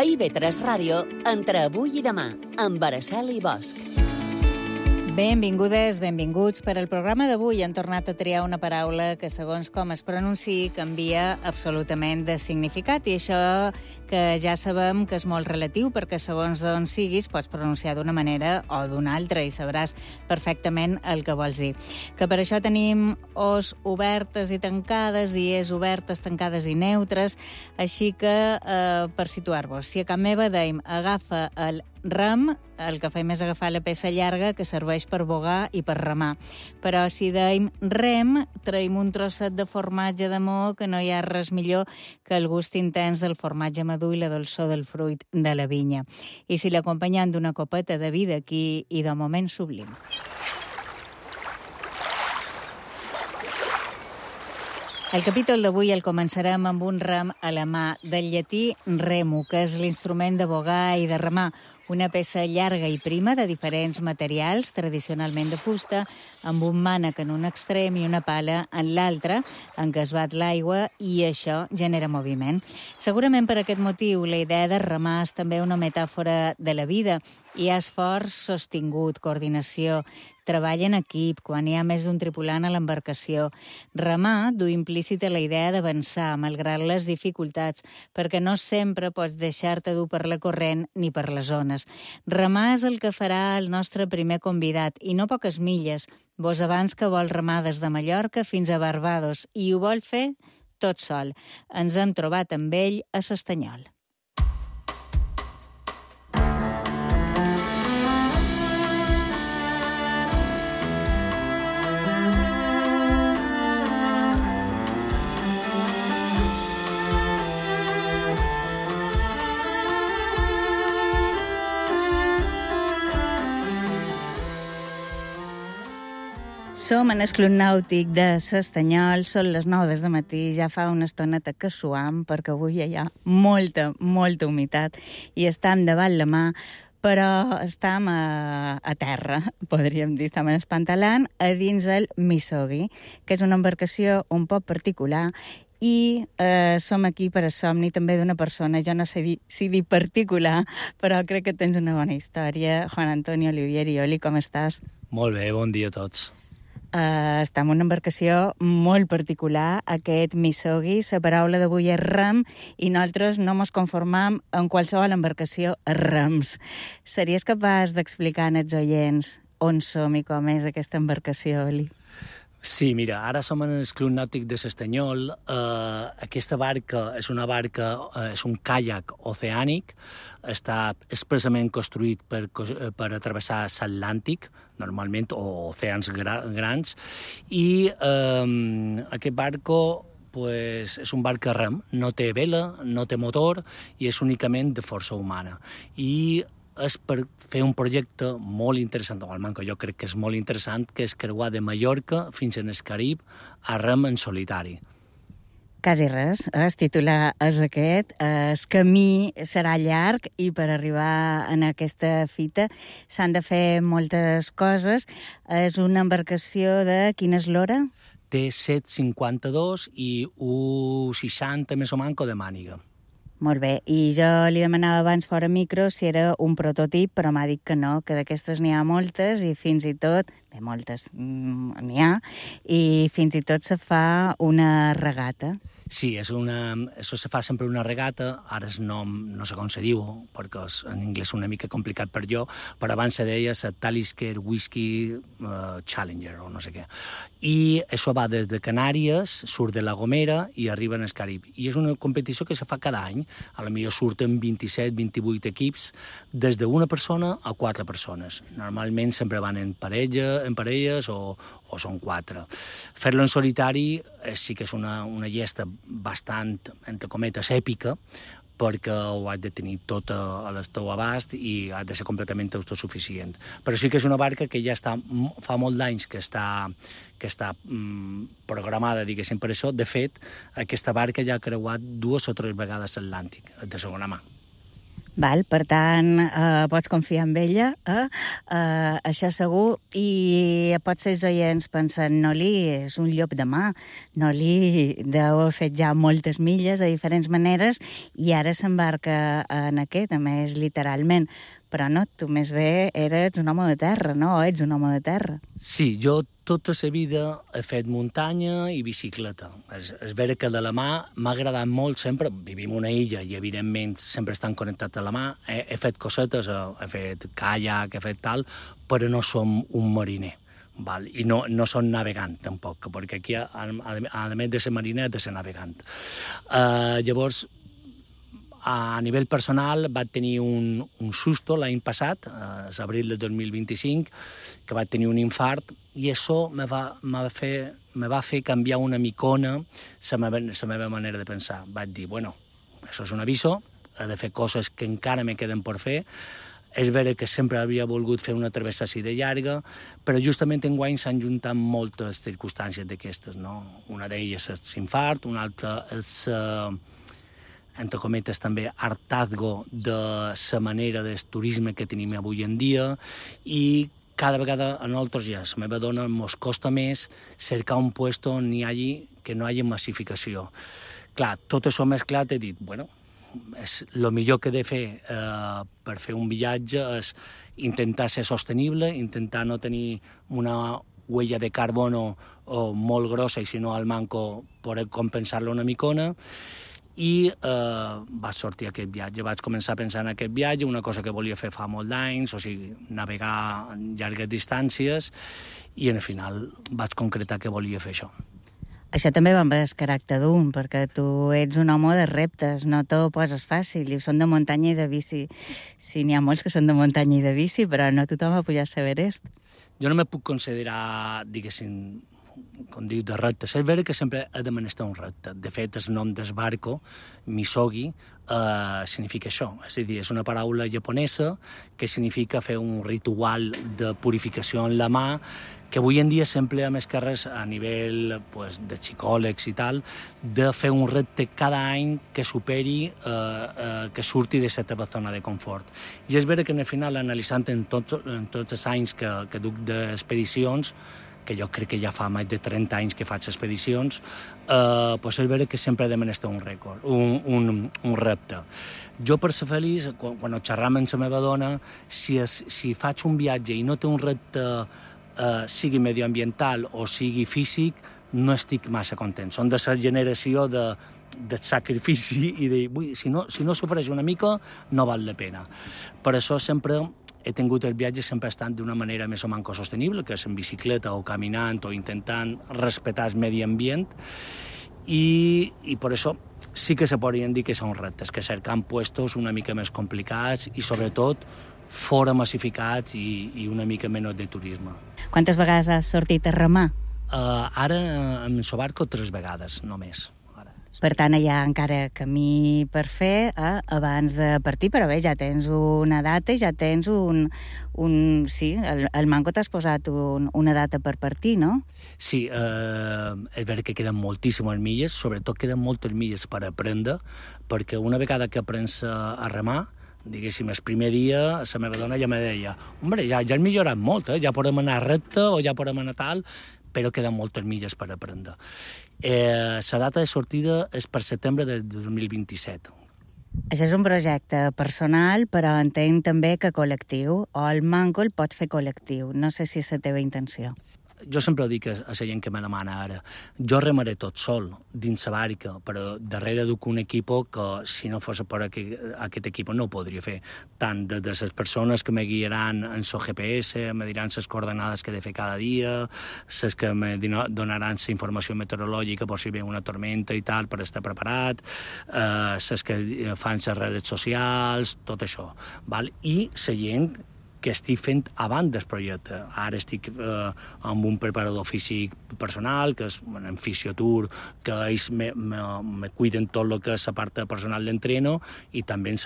A IB3 Ràdio, entre avui i demà, amb Araceli Bosch. Benvingudes, benvinguts. Per al programa d'avui han tornat a triar una paraula que, segons com es pronunciï, canvia absolutament de significat. I això que ja sabem que és molt relatiu, perquè segons d'on siguis pots pronunciar d'una manera o d'una altra i sabràs perfectament el que vols dir. Que per això tenim os obertes i tancades i es obertes, tancades i neutres. Així que, per situar-vos, si a Can Meva dèiem agafa el rem, el que fem és agafar la peça llarga que serveix per bogar i per remar. Però si dèiem rem, traiem un trosset de formatge d'amor, que no hi ha res millor que el gust intens del formatge madur i la dolçor del fruit de la vinya. I si l'acompanyem d'una copeta de vi d'aquí i de moment sublim. El capítol d'avui el començarem amb un rem a la mà, del llatí remo, que és l'instrument de bogar i de remar, una peça llarga i prima de diferents materials, tradicionalment de fusta, amb un mànec en un extrem i una pala en l'altre, en què es bat l'aigua i això genera moviment. Segurament per aquest motiu la idea de remar és també una metàfora de la vida. Hi ha esforç sostingut, coordinació, treball en equip, quan hi ha més d'un tripulant a l'embarcació. Remar du implícita la idea d'avançar, malgrat les dificultats, perquè no sempre pots deixar-te dur per la corrent ni per les ones. Remar és el que farà el nostre primer convidat, i no poques milles. Vos abans que vol remar des de Mallorca fins a Barbados, i ho vol fer tot sol. Ens hem trobat amb ell a s'Estanyol. Som en el Club Nàutic de s'Estanyol, són les 9 del matí, ja fa una estoneta que suam, perquè avui hi ha molta humitat i estem davant la mà, però estem a terra, podríem dir, estem en el pantalan, a dins el Misogui, que és una embarcació un poc particular, i som aquí per a somni també d'una persona, jo no sé si dir particular, però crec que tens una bona història. Juan Antonio Olivieri, Oli, com estàs? Molt bé, bon dia a tots. Estem en una embarcació molt particular, aquest Misogui. La paraula d'avui és rem i nosaltres no ens conformam en qualsevol embarcació a rems. Series capaç d'explicar als oients on som i com és aquesta embarcació, Oli? Sí, mira, ara som en el Club Nàutic de s'Estanyol. Aquesta barca és una barca, és un caiac oceànic, està expressament construït per atravessar l'Atlàntic, normalment, o oceans grans, i aquest barco pues, és un barc a rem, no té vela, no té motor i és únicament de força humana. I és per fer un projecte molt interessant, o almenys que jo crec que és molt interessant, que és creuar de Mallorca fins en el Carib a rem en solitari. Quasi res, el titular és aquest, el camí serà llarg i per arribar a aquesta fita s'han de fer moltes coses. És una embarcació de quina és l'hora? Té 7,52 i 1,60 més o manco de màniga. Molt bé, i jo li demanava abans fora micro si era un prototip, però m'ha dit que no, que d'aquestes n'hi ha moltes i fins i tot, bé, moltes n'hi ha, i fins i tot se fa una regata. Sí, això se fa sempre una regata, ara el nom no sé com se diu, perquè en anglès és una mica complicat per jo, però abans se deia la Talisker Whisky Challenger o no sé què. I això va des de Canàries, surt de La Gomera i arriba al Carib. I és una competició que se fa cada any, a la millor surten 27-28 equips, des d'una persona a 4 persones. Normalment sempre van en parelles o són 4. Fer-lo en solitari sí que és una llesta bastant, entre cometes, èpica, perquè ho has de tenir tot a teu abast i has de ser completament autosuficient. Però sí que és una barca que ja fa molt d'anys que està programada, diguéssim, per això. De fet, aquesta barca ja ha creuat 2 o 3 vegades l'Atlàntic, de segona mà. Val, per tant, pots confiar en ella, això segur, i potser els oients pensen, Noli és un llop de mà, Noli deu haver fet ja moltes milles de diferents maneres i ara s'embarca en aquest, a més literalment. Però no, tu més bé eres un home de terra, no? O ets un home de terra. Sí, jo tota la vida he fet muntanya i bicicleta. És vera que de la mà m'ha agradat molt sempre. Vivim en una illa i, evidentment, sempre estan connectats a la mà. He fet cosetes, he fet kayak, he fet tal, però no som un mariner. Val? I no som navegant, tampoc, perquè aquí, a més de ser mariner, he de ser navegant. Llavors, a nivell personal vaig tenir un susto l'any passat, a l'abril de 2025, que vaig tenir un infart, i això me va fer canviar una micona la meva manera de pensar. Vaig dir, bueno, això és un aviso, he de fer coses que encara me queden per fer. És vera que sempre havia volgut fer una travessa així de llarga, però justament enguany s'han juntat moltes circumstàncies d'aquestes, no? Una d'elles és l'infart, una altra és entre cometes també, hartazgo de la manera del turisme que tenim avui en dia, i cada vegada a nosaltres ja, la meva dona, ens costa més cercar un lloc on que no hi hagi massificació. Clar, tot això mesclat he dit, bueno, el millor que he de fer per fer un viatge és intentar ser sostenible, intentar no tenir una huella de carbono molt grossa i si no al manco poder compensar-la una micona. I vaig sortir aquest viatge, vaig començar a pensar en aquest viatge, una cosa que volia fer fa molt d'anys, o sigui, navegar en llargues distàncies, i al final vaig concretar que volia fer això. Això també va amb el caràcter d'un, perquè tu ets un home de reptes, no t'ho poses fàcil, i són de muntanya i de bici. Sí, n'hi ha molts que són de muntanya i de bici, però no tothom ha pujat l'Everest. Jo no me puc considerar, diguéssim, com diu, de reptes. És vera que sempre he de menester un repte. De fet, el nom del barco, Misogi, significa això. És a dir, és una paraula japonesa que significa fer un ritual de purificació en la mà, que avui en dia s'emplea més que res a nivell de psicòlegs i tal, de fer un repte cada any que superi, que surti de la teva zona de confort. I és vera que al final, analitzant en tots els anys que duc d'expedicions, que jo crec que ja fa més de 30 anys que faig expedicions, és vera que sempre he de menester un rècord, un repte. Jo, per ser feliç, quan xerram amb la meva dona, si faig un viatge i no té un repte, sigui medioambiental o sigui físic, no estic massa content. Són de la generació de sacrifici i de, si no s'ofereix una mica, no val la pena. Per això sempre he tingut el viatge sempre estant d'una manera més o manco sostenible, que és en bicicleta o caminant o intentant respectar el medi ambient, i per això sí que se podrien dir que són reptes, que cercant puestos una mica més complicats i sobretot fora massificats i una mica menys de turisme. Quantes vegades has sortit a remar? Ara amb el barco 3 vegades, només. Per tant, hi ha encara camí per fer abans de partir, però bé, ja tens una data i ja tens sí, el Manco t'has posat una data per partir, no? Sí, és vera que queden moltíssimes milles, sobretot queden moltes milles per aprendre, perquè una vegada que aprens a remar, diguéssim, el primer dia la meva dona ja me deia, hombre, ja has millorat molt, ja podem anar recte o ja podem anar tal, però queden moltes milles per aprendre. La data de sortida és per setembre del 2027. Això és un projecte personal, però entenc també que col·lectiu, o el Manco el pot fer col·lectiu. No sé si és la teva intenció. Jo sempre dic a la gent que me demana ara, jo remaré tot sol, dins la barca, però darrere duc un equip que, si no fos per aquest equip, no ho podria fer. Tant de les persones que me guiaran en el GPS, me diran les coordenades que he de fer cada dia, les que me donaran la informació meteorològica per si ve una tormenta i tal, per estar preparat, les que fan les redes socials, tot això. Val? I la gent que estic fent abans del projecte. Ara estic amb un preparador físic personal, que és en Fisiotour, que ells me cuiden tot el que és la part personal d'entreno i també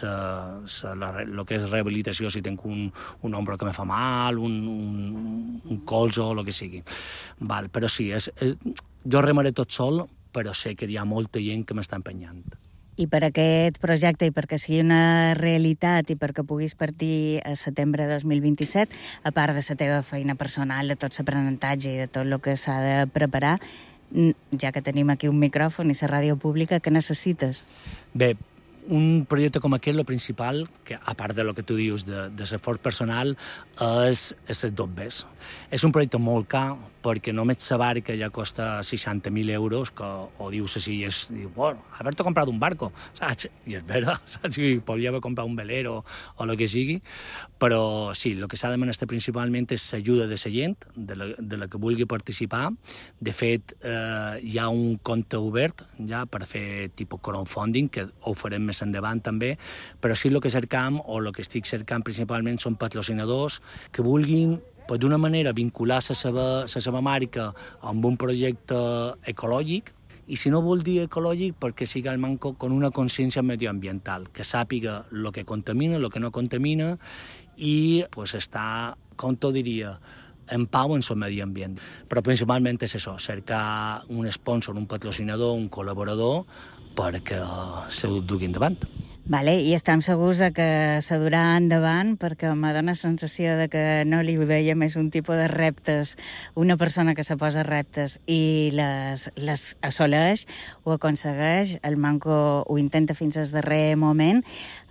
el que és rehabilitació, si tinc un ombro que me fa mal, un colze o el que sigui. Val, però sí, jo remaré tot sol, però sé que hi ha molta gent que m'està empenyant. I per aquest projecte, i perquè sigui una realitat i perquè puguis partir a setembre de 2027, a part de la teva feina personal, de tot l'aprenentatge i de tot el que s'ha de preparar, ja que tenim aquí un micròfon i la ràdio pública, què necessites? Bé, un projecte com aquest, el principal, que a part de lo que tu dius de l'esforç personal, és les dobbes. És un projecte molt car, perquè només la barca ja costa 60.000 euros, que ho dius així, i diu, bueno, haver-te comprat un barco, saps? I és vera, saps? I podria haver comprat un velero o el que sigui, però sí, el que s'ha de menester principalment és l'ajuda de la gent, de la que vulgui participar. De fet, hi ha un compte obert ja per fer tipus crowdfunding, que ho farem més endavant també, però sí el que cercam, o el que estic cercant principalment, són patrocinadors que vulguin d'una manera vincular la seva marca amb un projecte ecològic, i si no vol dir ecològic, perquè sigui el manco con una consciència medioambiental, que sàpiga el que contamina, el que no contamina, i pues, està, com t'ho diria, en pau en el medi ambient. Però principalment és això, cercar un sponsor, un patrocinador, un col·laborador, perquè se ho dugui endavant. Vale, i estem segurs que se durà endavant, perquè me dóna la sensació de que no li ho dèiem, és un tipus de reptes, una persona que se posa reptes i les assoleix, ho aconsegueix, el Manco ho intenta fins al darrer moment.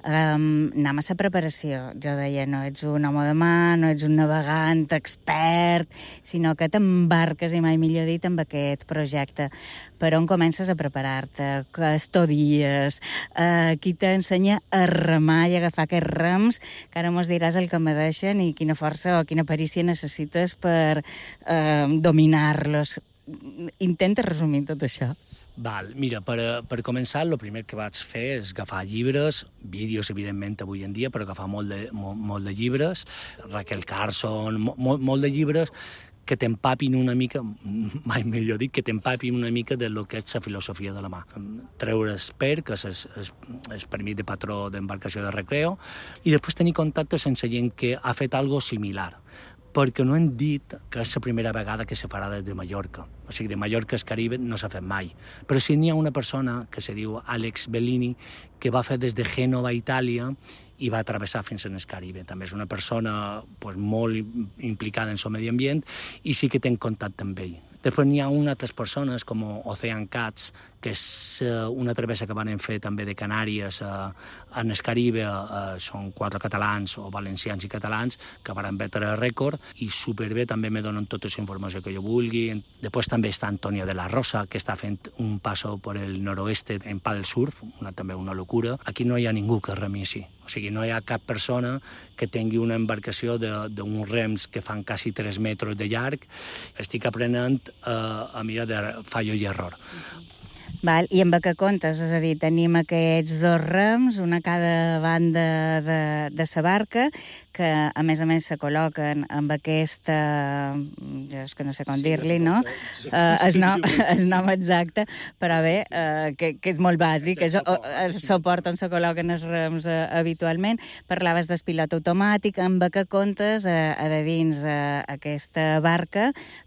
Anem a la preparació. Jo deia, no ets un home de mà, no ets un navegant expert, sinó que t'embarques, i mai millor dit, amb aquest projecte. Per on comences a preparar-te? Què estudies? Qui t'ensenya a remar i a agafar aquests rems? Que ara mos diràs el que me deixen i quina força o quina perícia necessites per dominar-los. Intenta resumir tot això. Val, mira, per començar, el primer que vaig fer és agafar llibres, vídeos, evidentment, avui en dia, però agafar molt de llibres, Raquel Carson, molt de llibres que t'empapin una mica, mai millor dit, que t'empapin una mica de lo que és la filosofia de la mà. Treure el PER, que és el permís de patró d'embarcació de recreo, i després tenir contactes amb gent que ha fet algo similar, perquè no hem dit que és la primera vegada que se farà des de Mallorca. O sigui, de Mallorca al Caribe no s'ha fet mai. Però sí n'hi ha una persona que se diu Alex Bellini, que va fer des de Gènova, Itàlia, i va travessar fins al Caribe. També és una persona pues, molt implicada en el medi ambient i sí que té contacte amb ell. Després n'hi ha altres persones com Ocean Cats, que és una travessa que van fer també de Canàries en el Caribe, són 4 catalans o valencians i catalans que van batre el rècord i superbé, també me donen tota la informació que jo vulgui. Després també està Antonio de la Rosa, que està fent un passo per el noroeste en paddle surf, també una locura. Aquí no hi ha ningú que remi així, o sigui, no hi ha cap persona que tingui una embarcació d'uns rems que fan quasi 3 metres de llarg. Estic aprenent a mirar de fallo i error. Val, i amb què comptes? És a dir, tenim aquests 2 rems, una a cada banda de la barca, que a més se col·loquen amb aquesta, jo és que no sé com dir-li, no? El nom exacte, però bé, que és molt bàsic, és el suport on se col·loquen els rems habitualment. Parlaves del pilot automàtic, amb què comptes a de dins aquesta barca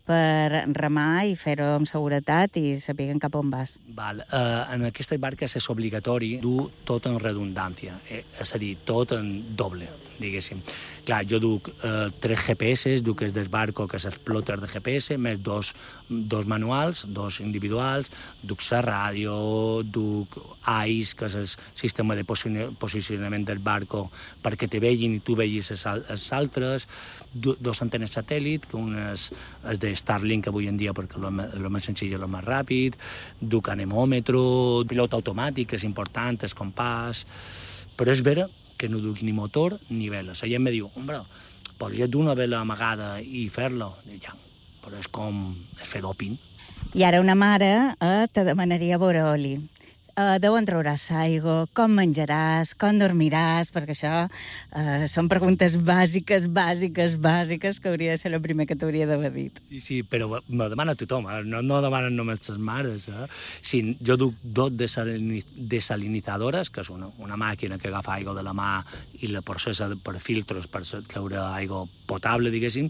per remar i fer-ho amb seguretat i sapiguen cap on vas. Val. En aquestes barques és obligatori dur tot en redundància, és a dir, tot en doble, diguéssim. Clar, jo duc 3 GPS, duc el del barco, que és el plotter de GPS, més dos manuals, 2 individuals, duc la ràdio, duc AIS, que és el sistema de posicionament del barco perquè te vegin i tu vegis els altres, 2 antenes satèl·lit, que un és de Starlink avui en dia perquè el més senzill i el més ràpid, duc anemòmetre, pilot automàtic, que és important, el compàs, però és vera que no duc ni motor ni vela. La gent me diu, hombre, podries dur una vela amagada i fer-la? Ja, però és com fer doping. I ara una mare te demanaria veure oli. D'on trauràs aigua, com menjaràs, com dormiràs, perquè això són preguntes bàsiques que hauria de ser el primer que t'hauria d'haver dit. Sí, però me demana tothom, no demanen només les mares. Sí, jo duc 2 desalinitzadores, que és una màquina que agafa aigua de la mà i la processa per filtros per treure aigua potable, diguéssim,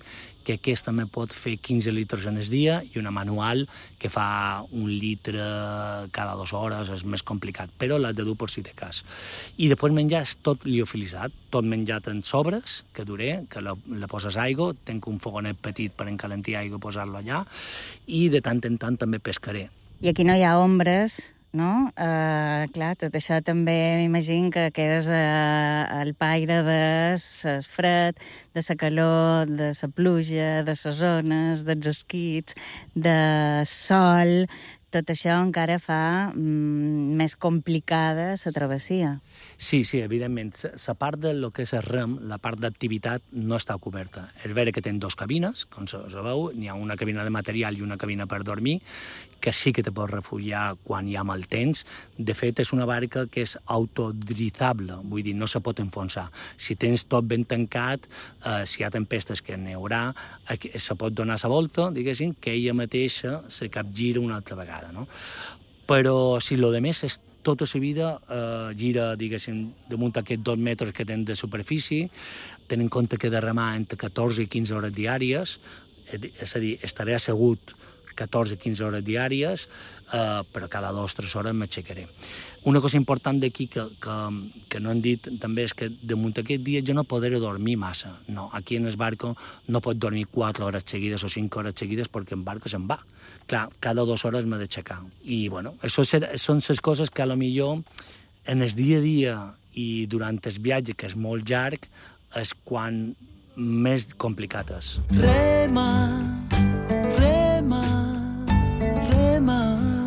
que aquest també pot fer 15 litres en el dia, i una manual que fa 1 litre cada 2 hores, és més complicat, però l'has de dur per si té cas. I després menjar és tot liofilitzat, tot menjat en sobres, que duré, que la poses aigua, tenc un fogonet petit per encalentir aigua i posar-lo allà, i de tant en tant també pescaré. I aquí no hi ha ombres, no? Clar, tot això també m'imagino que quedes al paire de fred, de la calor, de la pluja, de les zones, dels esquits, de sol. Tot això encara fa més complicada la travessia. Sí, evidentment. La part de lo que és el rem, la part d'activitat, no està coberta. És vera que ten 2 cabines, com sabeu, n'hi ha una cabina de material i una cabina per dormir, que sí que te pots refugiar quan hi ha mal temps. De fet, és una barca que és autodritzable, vull dir, no se pot enfonsar. Si tens tot ben tancat, si hi ha tempestes, que n'hi haurà, se pot donar la volta, diguéssim, que ella mateixa se capgira una altra vegada, no? Però si lo de més és tota la vida gira, diguéssim, damunt aquests 2 metres que tenen de superfície, tenint en compte que he de remar entre 14 i 15 hores diàries, és a dir, estaré assegut 14-15 hores diàries, però cada 2 o 3 hores m'aixecaré. Una cosa important d'aquí que no hem dit també és que damunt aquest dia jo no podré dormir massa. No, aquí en el barco no pot dormir 4 hores seguides o 5 hores seguides perquè el barco se'n va. Clar, cada 2 hores m'he d'aixecar. I, bueno, això són les coses que a lo millor en el dia a dia i durant el viatge, que és molt llarg, és quan més complicat és. Rema, rema, rema.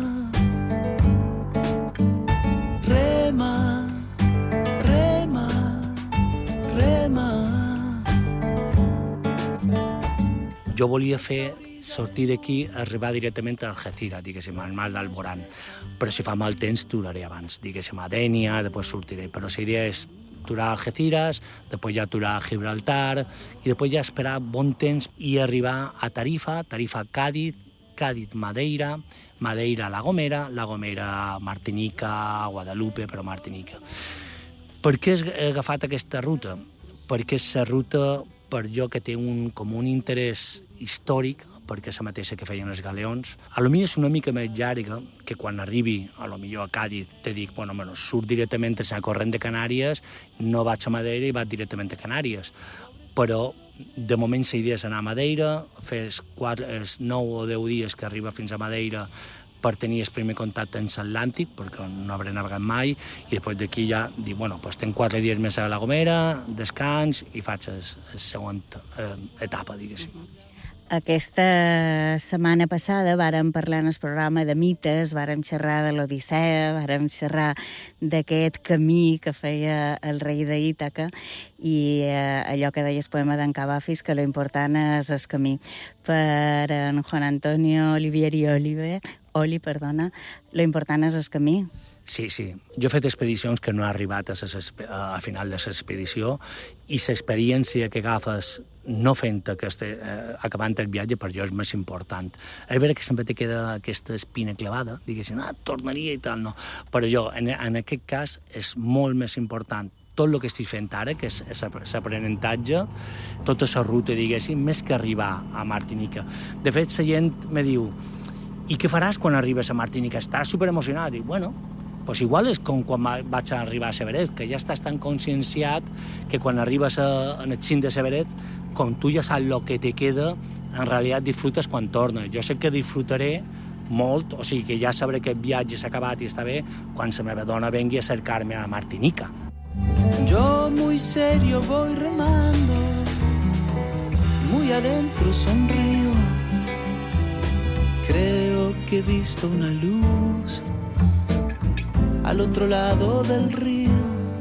Rema, rema, rema. Jo volia sortir d'aquí, arribar directament a Algeciras, diguéssim, al mar d'Alborán. Però si fa mal temps, duraré abans, diguéssim, a Dénia, després sortiré. Però la idea és aturar a Algeciras, després ja aturar a Gibraltar, i després ja esperar bon temps i arribar a Tarifa, Cádiz, Cádiz, Madeira, Madeira, La Gomera, La Gomera, Martinica, Guadalupe, però Martinica. Per què he agafat aquesta ruta? Perquè és la ruta, per jo, que té com un interès històric, perquè és la mateixa que feien els galeons. A lo millor és una mica més llarga, que quan arribi, a lo millor a Cádiz, te dic, bueno, surt directament a la corrent de Canàries, no vaig a Madeira i vaig directament a Canàries. Però, de moment, la idea és anar a Madeira, fer els 9 o 10 dies que arriba fins a Madeira per tenir el primer contacte amb l'Atlàntic, perquè no hauré navegat mai, i després d'aquí ja dir, bueno, doncs tenc 4 dies més a La Gomera, descans, i faig la següent etapa, diguéssim. Aquesta setmana passada vàrem parlar en el programa de mites, vàrem xerrar de l'Odissea, vàrem xerrar d'aquest camí que feia el rei d'Ítaca i allò que deia el poema d'en Cavafis, que l'important és el camí. Per en Juan Antonio Olivieri Oli, l'important és el camí. Sí. Jo he fet expedicions que no he arribat a final de l'expedició i l'experiència que agafes no fent acabant el viatge per jo és més important. És vera que sempre te queda aquesta espina clavada, diguéssim, tornaria i tal, no. Però jo, en aquest cas, és molt més important tot el que estic fent ara, que és l'aprenentatge, tota la ruta, diguéssim, més que arribar a Martinica. De fet, la gent me diu, i què faràs quan arribes a Martinica? Estàs superemocionat. Dic, bueno, doncs igual és com quan vaig arribar a Severet, que ja estàs tan conscienciat que quan arribes en el cim de Severet, com tu ja saps el que te queda, en realitat disfrutes quan tornes. Jo sé que disfrutaré molt, o sigui que ja sabré que el viatge s'ha acabat i està bé quan la meva dona vengui a cercar-me a Martinica. Yo muy serio voy remando, muy adentro sonrío, creo que he visto una luz al otro lado del río.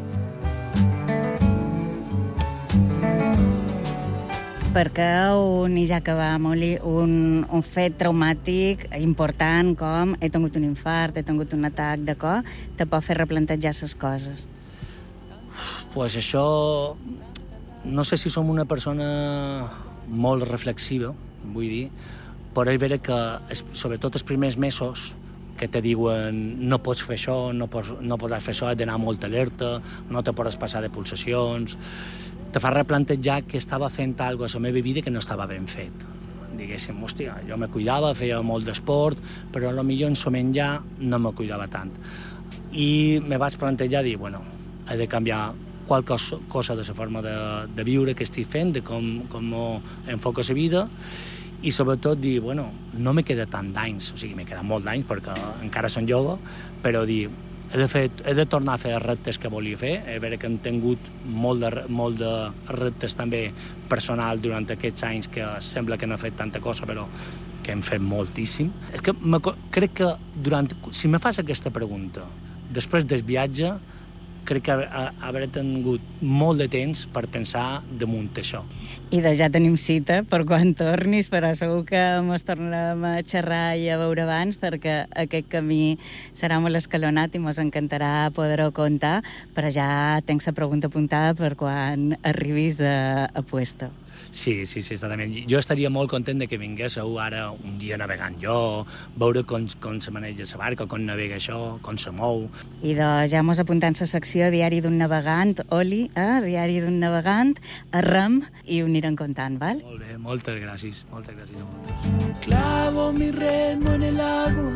Perquè i ja acabam, Oli, un fet traumàtic important com he tingut un infart, he tingut un atac de cor, te pot fer replantejar les coses. Pues això, no sé si som una persona molt reflexiva, vull dir, però és vera que, sobretot els primers mesos, que te diuen no pots fer això, no podràs fer això, has d'anar molt alerta, no te pots passar de pulsacions. te fa replantejar que estava fent alguna cosa a la meva vida que no estava ben fet. Diguéssim, hòstia, jo me cuidava, feia molt d'esport, però potser en so menjar no me cuidava tant. I me vaig plantejar dir, bueno, he de canviar qualque cosa de la forma de viure que estic fent, de com enfoco la vida, i sobretot dir, bueno, no me queda tant d'anys, o sigui, me queda molt d'anys perquè encara són jove, però dir, he de tornar a fer els reptes que volia fer, a veure que hem tingut molt de reptes també personal durant aquests anys que sembla que no he fet tanta cosa, però que hem fet moltíssim. És que crec que si me fas aquesta pregunta, després del viatge, crec que hauré tingut molt de temps per pensar damunt això. I ja tenim cita per quan tornis, però segur que ens tornarem a xerrar i a veure abans, perquè aquest camí serà molt escalonat i ens encantarà poder-ho contar, però ja tens la pregunta apuntada per quan arribis a Puesto. Sí, exactament. Jo estaria molt content de que vinguéssiu ara un dia navegant jo, veure com se maneja la barca, com navega això, com se mou. I ja mos apuntant la secció Diari d'un navegant, Oli, Diari d'un navegant, a rem, i ho anirem contant, val? Molt bé, moltes gràcies a vosaltres. Clavo mi remo en el agua,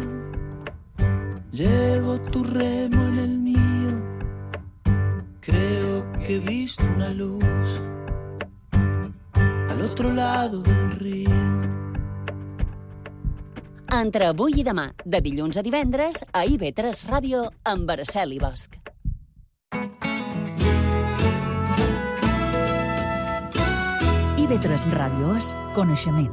llevo tu remo en el mío, creo que he visto una luz al otro lado del río. Entre avui i demà, de dilluns a divendres, a IB3 Ràdio, amb Araceli Bosch. IB3 Ràdio és coneixement.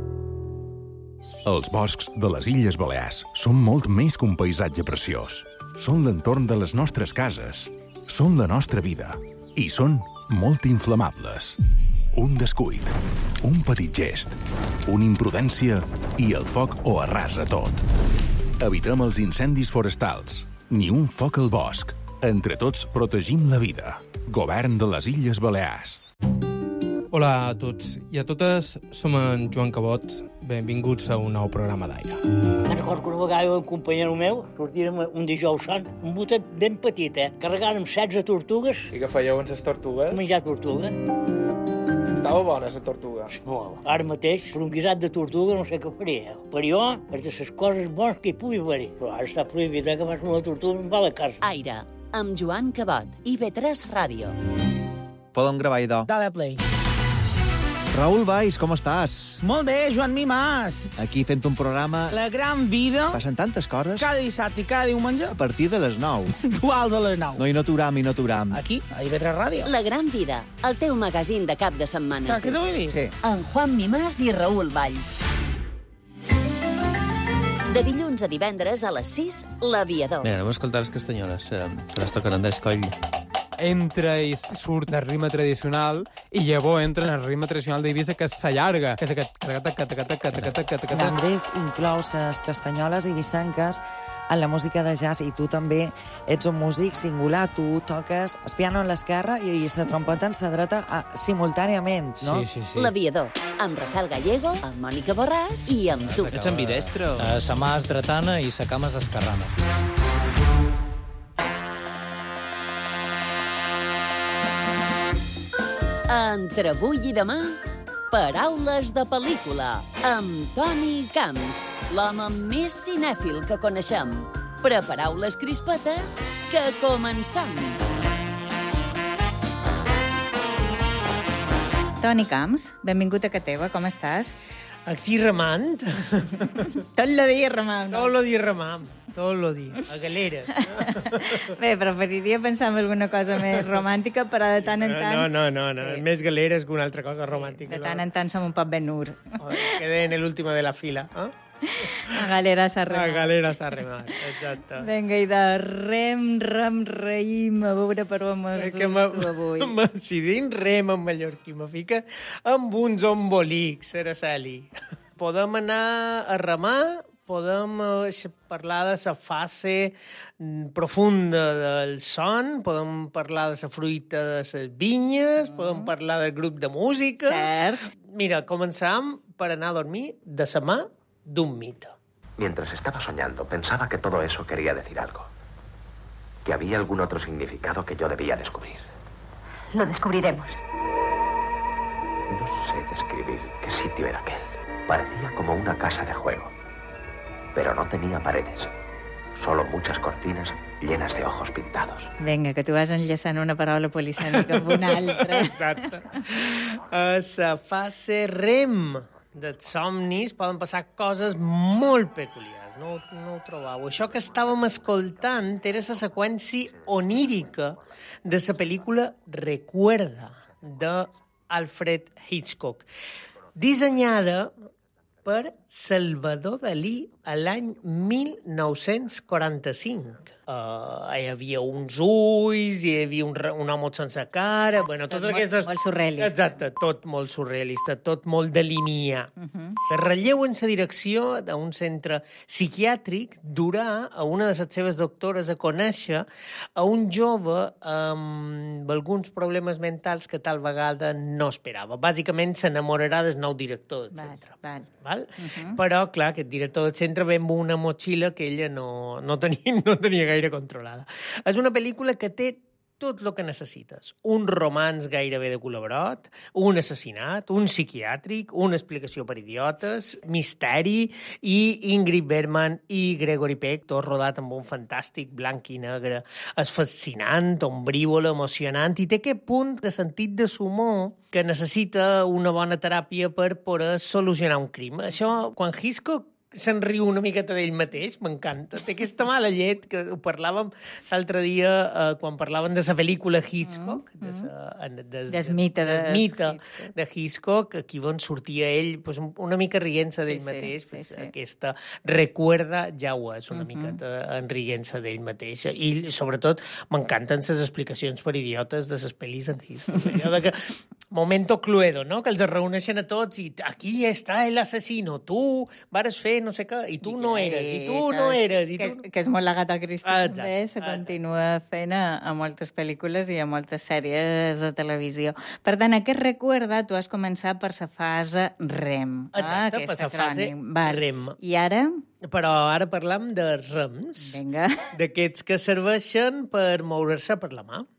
Els boscs de les Illes Balears són molt més que un paisatge preciós. Són l'entorn de les nostres cases, són la nostra vida i són molt inflamables. Un descuit, un petit gest, una imprudència i el foc ho arrasa tot. Evitem els incendis forestals, ni un foc al bosc. Entre tots protegim la vida. Govern de les Illes Balears. Hola a tots i a totes, som en Joan Cabot. Benvinguts a un nou programa d'Aire. Me'n recordo que una vegada un companyero meu sortirem un dijous sant, un botet ben petit, carregàrem 16 tortugues. I què fèieu amb les tortugues? Menjar tortuga. Estava bona, la tortuga. Ara mateix, per un guisat de tortuga no sé què faria. Per jo, és de les coses bones que hi pugui haver-hi. Però ara està prohibit que fas una tortuga en va a la casa. Aire, amb Joan Cabot, IB3 Ràdio. Podem gravar, idò. Dale play. Raül Valls, com estàs? Molt bé, Joan Mimàs. Aquí fent un programa... La gran vida. Passen tantes coses. Cada dissabte i cada diumenge. A partir de les 9. Dual de les 9. No, i no t'uram. Aquí, a IB3 Ràdio. La gran vida, el teu magazín de cap de setmana. Saps què t'ho vull dir? Sí. En Juan Mimàs i Raül Valls. De dilluns a divendres a les 6, L'Aviador. Bé, anem a escoltar les castanyoles, que les toquen Andrés Coll. Entra i surt el ritme tradicional i llavors entra en el ritme tradicional d'Eivissa, que s'allarga, que és aquest... Andrés inclou les castanyoles eivissenques en la música de jazz, i tu també ets un músic singular. Tu toques el piano en l'esquerra i la trompeta en la dreta simultàniament, no? Sí. L'Aviador, amb Rafael Gallego, amb Mònica Borràs i amb tu. Ets ambidestre? Sa mà és dretana i sa cama és esquerrana. Entre avui i demà, paraules de pel·lícula, amb Toni Camps, l'home més cinèfil que coneixem. Prepareu les crispetes, que comencem! Toni Camps, benvingut a casa teva, com estàs? Aquí remant. Tot el dia remant. Tot el dia remant. Tot el dia. A galeres. Bé, preferiria pensar en alguna cosa més romàntica, però de tant en tant... No. Sí. Més galeres que una altra cosa romàntica. De tant en tant som un poc ben nur. Quedé en l'última de la fila. A galeres a remar. A galeres a remar, exacte. Vinga, i de reim, a veure per on m'has tu avui. Si dins rem en mallorquí, me fica amb uns embolics, Araceli. Podem anar a remar, podem parlar de la fase profunda del son, podem parlar de la fruita de les vinyes, podem parlar del grup de música. Cert. Mira, començam per anar a dormir de la mà d'un mite. Mientras estaba soñando, pensaba que todo eso quería decir algo. Que había algún otro significado que yo debía descubrir. Lo descubriremos. No sé describir qué sitio era aquel. Parecía como una casa de juego. Pero no tenía paredes. Solo muchas cortinas llenas de ojos pintados. Vinga, que tu vas enllaçant una paraula polisèmica amb una altra. Exacte. A la fase REM dels somnis poden passar coses molt peculiars. No ho trobeu? Això que estàvem escoltant era la seqüència onírica de la pel·lícula Recuerda, d'Alfred Hitchcock, dissenyada per Salvador Dalí a l'any 1945. Hi havia uns ulls, hi havia un home sense cara... Bueno, tot molt surrealista. Exacte, tot molt surrealista, tot molt de línia. Relleu en la direcció d'un centre psiquiàtric durà a una de les seves doctores a conèixer a un jove amb alguns problemes mentals que tal vegada no esperava. Bàsicament s'enamorarà del nou director del centre. Val? Però, clar, aquest director del centre ve amb una motxilla que ella no tenia gaire controlada. És una pel·lícula que té tot el que necessites. Un romanç gairebé de col·laborat, un assassinat, un psiquiàtric, una explicació per idiotes, misteri, i Ingrid Bergman i Gregory Peck, tot rodat amb un fantàstic blanc i negre. És fascinant, ombrívola, emocionant, i té aquest punt de sentit de l'humor que necessita una bona teràpia per poder solucionar un crim. Això, quan Hitchcock se'n riu una miqueta d'ell mateix, m'encanta. Té aquesta mala llet, que ho parlàvem l'altre dia quan parlàvem de la pel·lícula Hitchcock, del mite de Hitchcock, aquí on sortia ell una mica rient-se d'ell mateix. Aquesta Recuerda ja ho és, una miqueta enrient-se d'ell mateix. I, sobretot, m'encanten les explicacions per idiotes de les pel·lis en Hitchcock. Allò que momento Cluedo, no? Que els reuneixen a tots i aquí està l'assassino, tu vares fer no sé què, i tu no eres, i tu no eres. Que és molt l'Agatha Christie, també, se continua fent a moltes pel·lícules i a moltes sèries de televisió. Per tant, aquest Recuerda, tu has començat per la fase REM. Exacte, per la fase REM. I ara? Però ara parlam de REMs, d'aquests que serveixen per moure-se per la mà.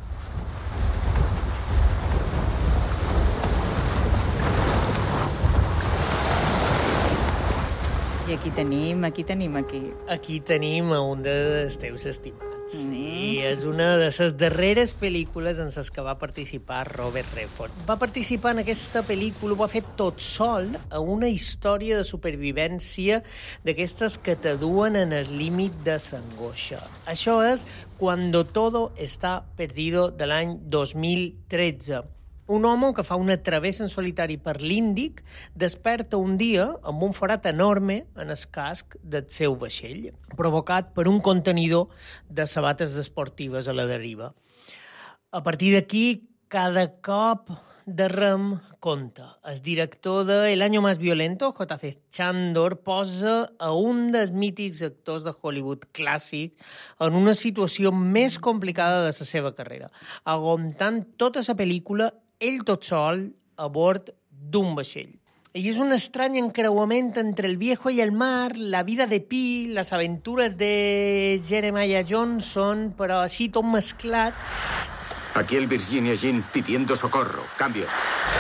I aquí tenim. Aquí tenim a un dels teus estimats. I és una de les darreres pel·lícules en les que va participar Robert Redford. Va participar en aquesta pel·lícula, ho va fer tot sol, a una història de supervivència d'aquestes que t'aduen en el límit de l'angoixa. Això és Cuando todo está perdido, de l'any 2013. Un home que fa una travessa en solitari per l'Índic desperta un dia amb un forat enorme en el casc del seu vaixell, provocat per un contenidor de sabates esportives a la deriva. A partir d'aquí, cada cop de rem compta. El director de El año más violento, J.C. Chandor, posa a un dels mítics actors de Hollywood clàssic en una situació més complicada de la seva carrera, aguantant tota la pel·lícula ell tot sol a bord d'un vaixell. I és un estrany encreuament entre el viejo y el mar, la vida de Pi, les aventures de Jeremiah Johnson, però així tot mesclat. Aquí el Virginia Jean pidiendo socorro. Cambio.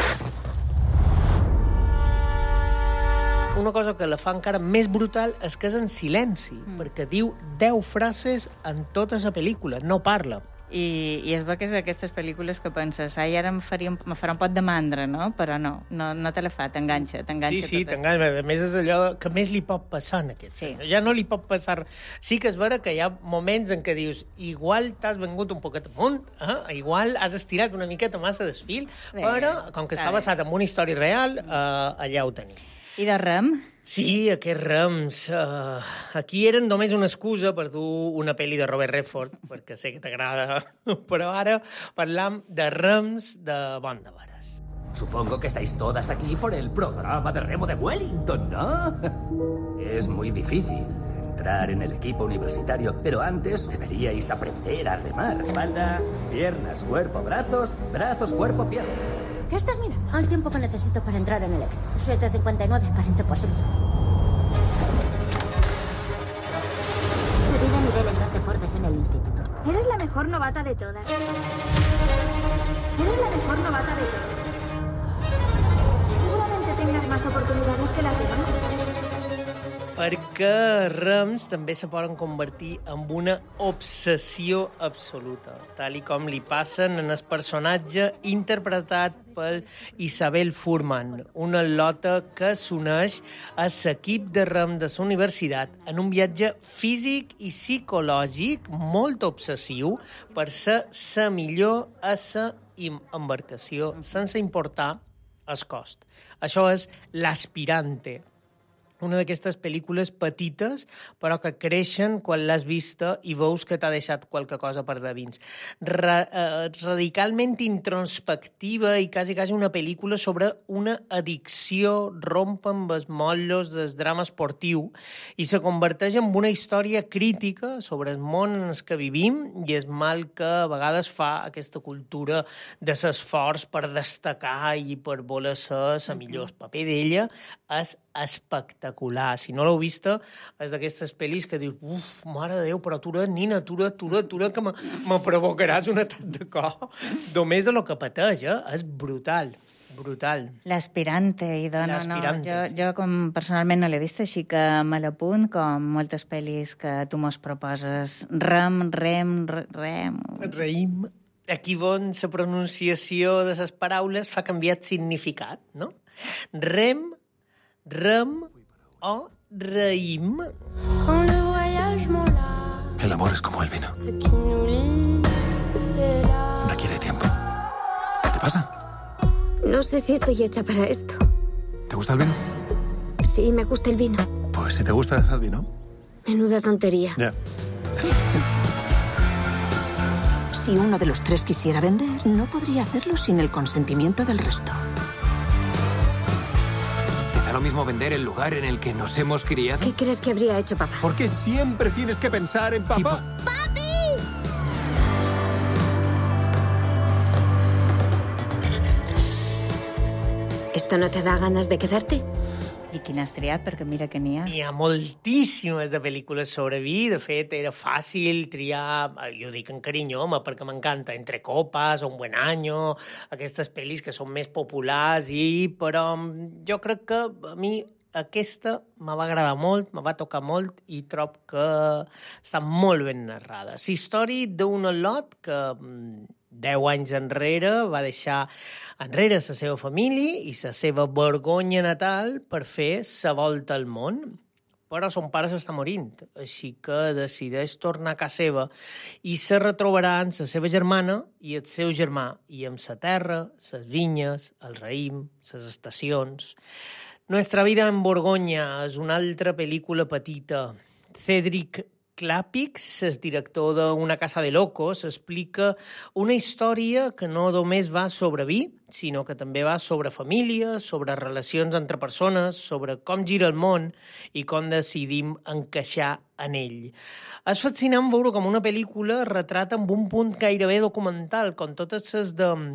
Una cosa que la fa encara més brutal és que és en silenci, perquè diu 10 frases en tota la pel·lícula, no parla. I es veu que és aquestes pel·lícules que penses ara me farà un pot de mandra, no? Però no te la fa, t'enganxa. Sí, t'enganxa. A més, és allò que més li pot passar en aquest senyor. Ja no li pot passar... Sí que és vera que hi ha moments en què dius igual t'has vengut un poquet amunt, igual has estirat una miqueta massa desfil, però com que està basat en una història real, allà ho tenim. I de rem? Sí, aquests rems. Aquí eren només una excusa per dur una pel·li de Robert Redford, perquè sé que t'agrada, però ara parlam de rems de Bon de Vares. Supongo que estáis todas aquí por el programa de remo de Wellington, ¿no? Es muy difícil entrar en el equipo universitario, pero antes deberíais aprender a remar. Espalda, piernas, cuerpo, brazos, cuerpo, piernas. ¿Qué estás mirando? El tiempo que necesito para entrar en el equipo. 7:59, parece posible. Subí de nivel en 2 deportes en el instituto. Eres la mejor novata de todas. Eres la mejor novata de todos. Seguramente tengas más oportunidades que las demás. Perquè Rems també se poden convertir en una obsessió absoluta, tal i com li passen en el personatge interpretat per Isabel Fuhrman, una lota que s'uneix a l'equip de rem de la universitat en un viatge físic i psicològic molt obsessiu per ser la millor a la embarcació, sense importar el cost. Això és L'Aspirante, una d'aquestes pel·lícules petites, però que creixen quan l'has vista i veus que t'ha deixat qualque cosa per de dins. Radicalment introspectiva i quasi una pel·lícula sobre una addicció, romp amb els motllos del drama esportiu i se converteix en una història crítica sobre el món en el que vivim i el mal que a vegades fa aquesta cultura de l'esforç per destacar i per voler ser la millor. El paper d'ella és espectacular. Si no l'heu vista, és d'aquestes pel·lis que dius, uf, mare de Déu, però atura, nina, atura, que me provocaràs un atac de cor. Només de lo que pateix, és brutal. Brutal. L'Aspirante, i jo com personalment no l'he vist, així que me l'apunt, com moltes pel·lis que tu mos proposes. Raïm. Aquí on la pronunciació de les paraules fa canviar significat, no? Rem o Raïm. El amor es como el vino. Requiere tiempo. ¿Qué te pasa? No sé si estoy hecha para esto. ¿Te gusta el vino? Sí, me gusta el vino. Pues si te gusta el vino. Menuda tontería. Ya. Si uno de los tres quisiera vender, no podría hacerlo sin el consentimiento del resto. ¿Te da lo mismo vender el lugar en el que nos hemos criado? ¿Qué crees que habría hecho papá? ¿Por qué siempre tienes que pensar en papá? ¡Papi! ¿Esto no te da ganas de quedarte? I quina has triat? Perquè mira que n'hi ha. N'hi ha moltíssimes de pel·lícules sobre vi. De fet, era fàcil triar, jo dic en carinyo, home, perquè m'encanta, Entre copas, Un buen año, aquestes pel·lis que són més populars, però jo crec que a mi aquesta me va agradar molt, me va tocar molt i trob que està molt ben narrada. La història d'un lot que 10 anys enrere va deixar enrere la seva família i la seva vergonya natal per fer la volta al món. Però son pare s'està morint, així que decideix tornar a casa seva i se retrobarà amb la seva germana i el seu germà, i amb la terra, les vinyes, el raïm, les estacions. Nuestra vida en Borgonya és una altra pel·lícula petita. Cedric Clapix, el director d'Una casa de locos, explica una història que no només va sobre vi, sinó que també va sobre família, sobre relacions entre persones, sobre com gira el món i com decidim encaixar en ell. És fascinant veure com una pel·lícula retrata amb un punt gairebé documental, com totes les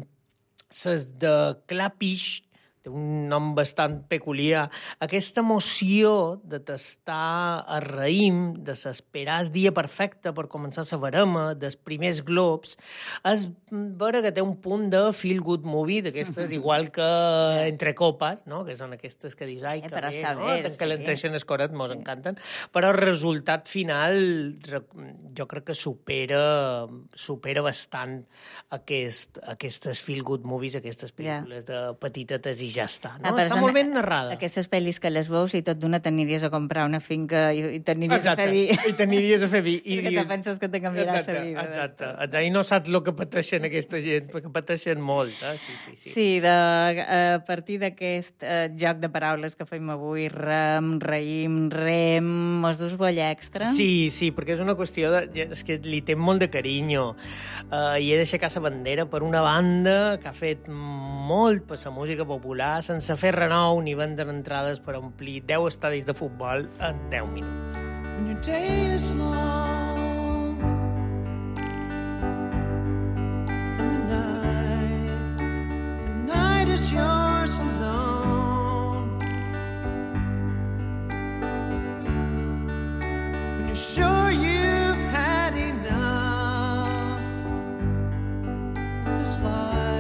de Clapix, té un nom bastant peculiar, aquesta emoció de tastar el raïm, de s'esperar el dia perfecte per començar la verema, dels primers globs, és veure que té un punt de feel-good movie, d'aquestes, igual que Entre copas, no? Que són aquestes que dius, ai, que bé, no? Que l'enteixen els corets, mos encanten, però el resultat final jo crec que supera bastant aquestes feel-good movies, aquestes pel·lícules de petitetes i ja està. No? Està molt ben narrada. Aquestes pel·lis que les veus i tot d'una t'aniries a comprar una finca i t'aniries a fer vi. I t'aniries a fer vi. Perquè te penses que te canviarà la vida. Exacte. I no saps el que pateixen aquesta gent, perquè pateixen molt. Sí, a partir d'aquest joc de paraules que fem avui, raïm, rem, mos dus bolla extra? Sí, perquè és una qüestió és que li té molt de carinyo. I he d'aixecar la bandera per una banda que ha fet molt per la música popular, sense fer renou ni vendre entrades per omplir 10 estadis de futbol en 10 minuts. When your day is long and the night is yours alone. When you're sure you've had enough of this life.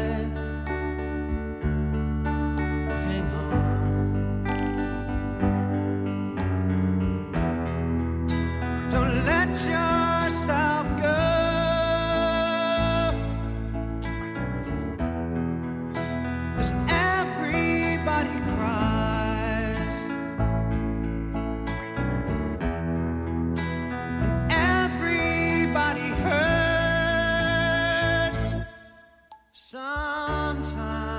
'cause everybody cries. Everybody hurts sometimes.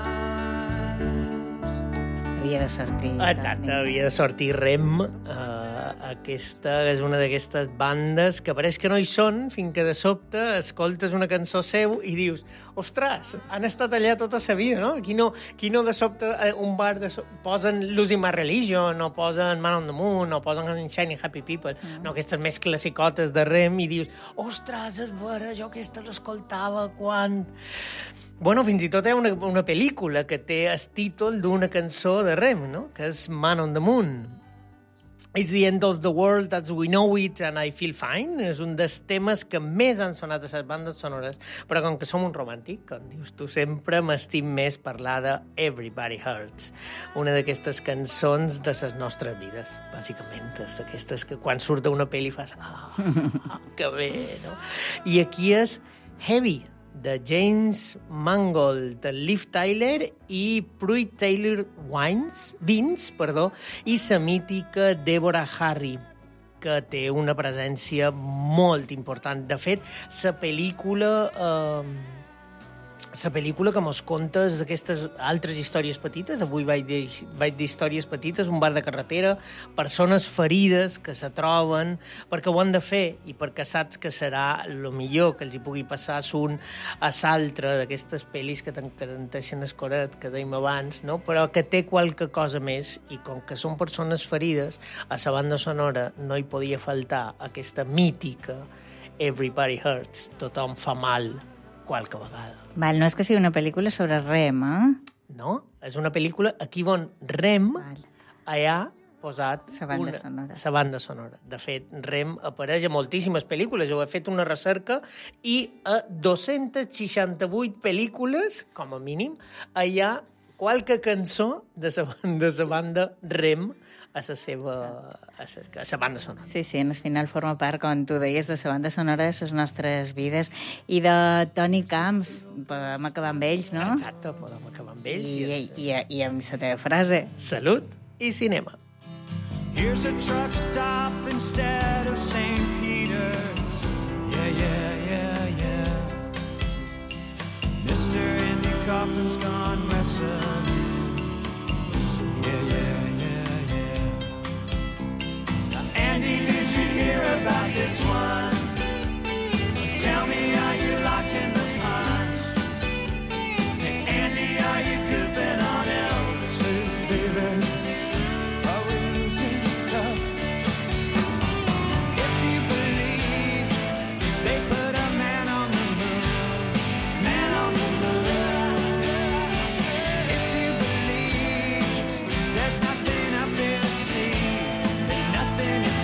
Havia de sortir. Exacte, havia de sortir Rem. Aquesta és una d'aquestes bandes que pareix que no hi són, fins que de sobte escoltes una cançó seu i dius, ostres, han estat allà tota sa vida, no? Qui no de sobte un bar posen Losing My Religion, o posen Man on the Moon, o posen Shiny Happy People, no, aquestes més classicotes de Rem, i dius, ostres, és vera, jo aquesta l'escoltava quan... Bueno, fins i tot hi ha una pel·lícula que té el títol d'una cançó de Rem, no? Que és Man on the Moon. It's the end of the world as we know it and I feel fine. És un dels temes que més han sonat a les bandes sonores, però com que som un romàntic, com dius tu sempre, m'estim més parlar de Everybody Hurts, una d'aquestes cançons de les nostres vides, bàsicament, d'aquestes que quan surt d'una pel·li fas que bé, no? I aquí és Heavy, de James Mangold, de Liv Tyler i Pruitt Taylor Vince, i la mítica Deborah Harry, que té una presència molt important. De fet, la pel·lícula que mos conta és d'aquestes altres històries petites. Avui vaig dir històries petites, un bar de carretera, persones ferides que se troben perquè ho han de fer i perquè saps que serà el millor que els hi pugui passar l'un a l'altre, d'aquestes pel·lis que t'enteixen el coret, que dèiem abans, no? Però que té qualque cosa més, i com que són persones ferides, a la banda sonora no hi podia faltar aquesta mítica Everybody Hurts, tothom fa mal qualque vegada. Val, no és que sigui una pel·lícula sobre Rem, No, és una pel·lícula aquí on Rem ha posat la banda sonora. De fet, Rem apareix a moltíssimes pel·lícules. Jo he fet una recerca i a 268 pel·lícules, com a mínim, hi ha qualque cançó de la banda Rem a la banda sonora. Sí, en el final forma part, com tu deies, de la banda sonora de les nostres vides. I de Tony Camps, podem acabar amb ells, no? Exacte, podem acabar amb ells. I amb la teva frase. Salut i cinema. Here's a truck stop instead of St. Peter's. Yeah. Mr. Andy Kaufman's gone messing. Yeah. Andy, did you hear about this one? Tell me, are you locked in the pines? Hey, Andy, are you goofing on Elvis? Hey, baby, are we losing tough? If you believe they put a man on the moon, if you believe there's nothing up their sleeve, then nothing is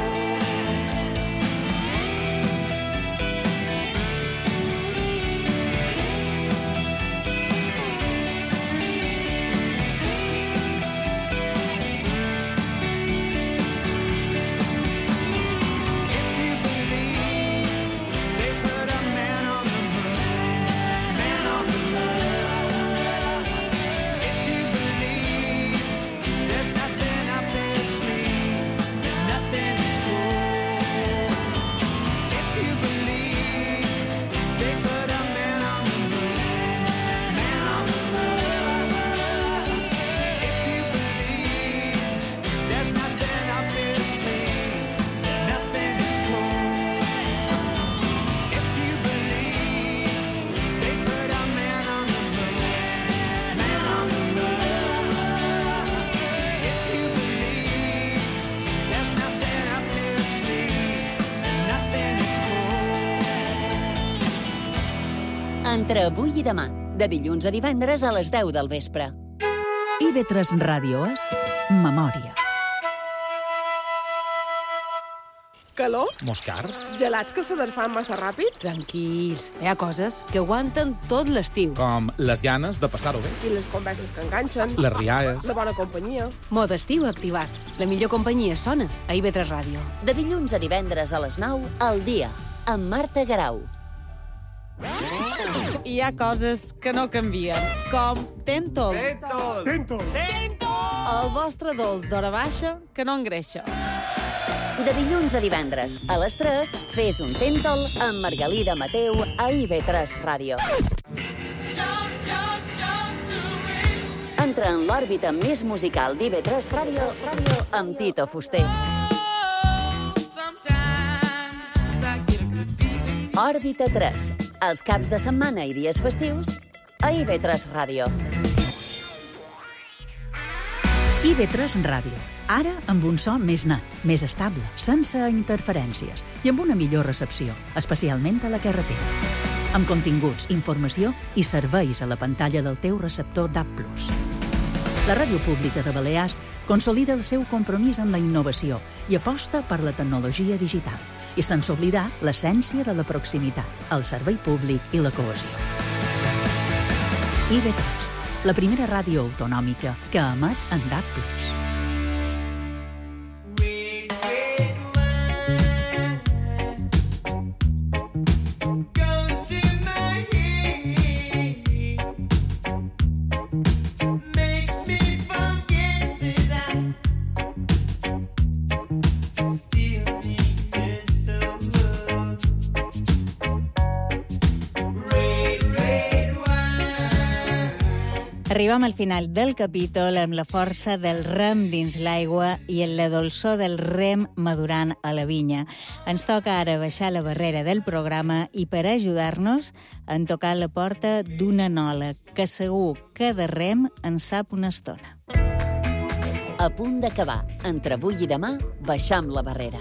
Entre avui i demà, de dilluns a divendres a les 10 del vespre. IB3 Ràdio és Memòria. Calor? Moscars? Gelats que s'aderfan massa ràpid? Tranquils, hi ha coses que aguanten tot l'estiu. Com les ganes de passar-ho bé. I les converses que enganxen. Les rialles. La bona companyia. Mode estiu activat. La millor companyia sona a IB3 Ràdio. De dilluns a divendres a les 9, al dia, amb Marta Garau. Hi ha coses que no canvien, com Tentol. Tentol. El vostre dolç d'hora baixa que no engreixa. De dilluns a divendres, a les 3, fes un Tentol amb Margalida Mateu a IB3 Ràdio. Entra en l'òrbita més musical d'IB3 Ràdio amb Tito Fuster. Òrbita 3, els caps de setmana i dies festius a IB3 Ràdio. IB3 Ràdio. Ara amb un so més net, més estable, sense interferències i amb una millor recepció, especialment a la carretera. Amb continguts, informació i serveis a la pantalla del teu receptor DAB+. La Ràdio Pública de Balears consolida el seu compromís amb la innovació i aposta per la tecnologia digital, i sense oblidar l'essència de la proximitat, el servei públic i la cohesió. IB3, la primera ràdio autonòmica que emet en DAB+. Arribem al final del capítol amb la força del rem dins l'aigua i en la dolçor del rem madurant a la vinya. Ens toca ara baixar la barrera del programa i per ajudar-nos en tocar la porta d'un enòleg que segur que de rem en sap una estona. A punt d'acabar. Entre avui i demà, baixam la barrera.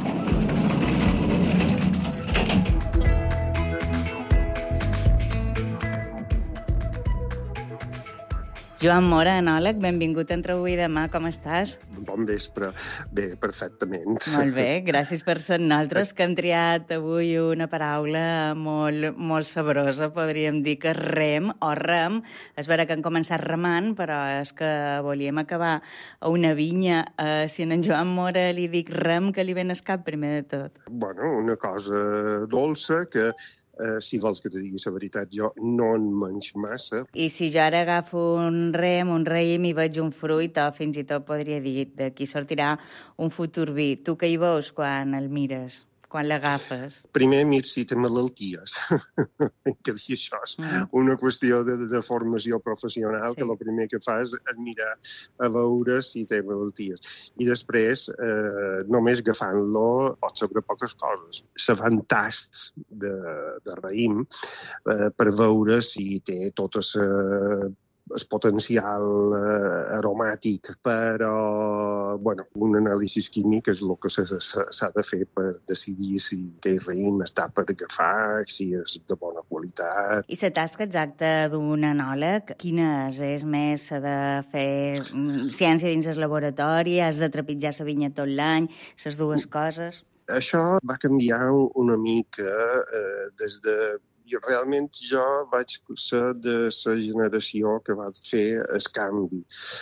Joan Mora, enòleg, benvingut entre avui i demà. Com estàs? Bon vespre. Bé, perfectament. Molt bé, gràcies per ser nosaltres, que hem triat avui una paraula molt sabrosa, podríem dir que rem o rem. És vera que hem començat remant, però és que volíem acabar a una vinya. Si a en Joan Mora li dic rem, que li ven al cap primer de tot? Bueno, una cosa dolça que si vols que te digui la veritat, jo no en menys massa. I si jo ara agafo un raïm i veig un fruit, o fins i tot podria dir d'aquí sortirà un futur vi. Tu què hi veus quan el mires, quan l'agafes? Primer mir si té malalties. Que dir això és una qüestió de formació professional, sí. Que el primer que fa és mirar a veure si té malalties. I després, només agafant-lo, pots saber poques coses. Se fan tasts de raïm per veure si té tot el potencial aromàtic, però un anàlisi químic és el que s'ha de fer per decidir si aquell raïm està per agafar, si és de bona qualitat. I la tasca exacta d'un enòleg, quina és? És més, s'ha de fer ciència dins el laboratori, has de trepitjar la vinya tot l'any, les dues coses? Això va canviar una mica des de... Realment jo vaig ser de la generació que va fer el canvi.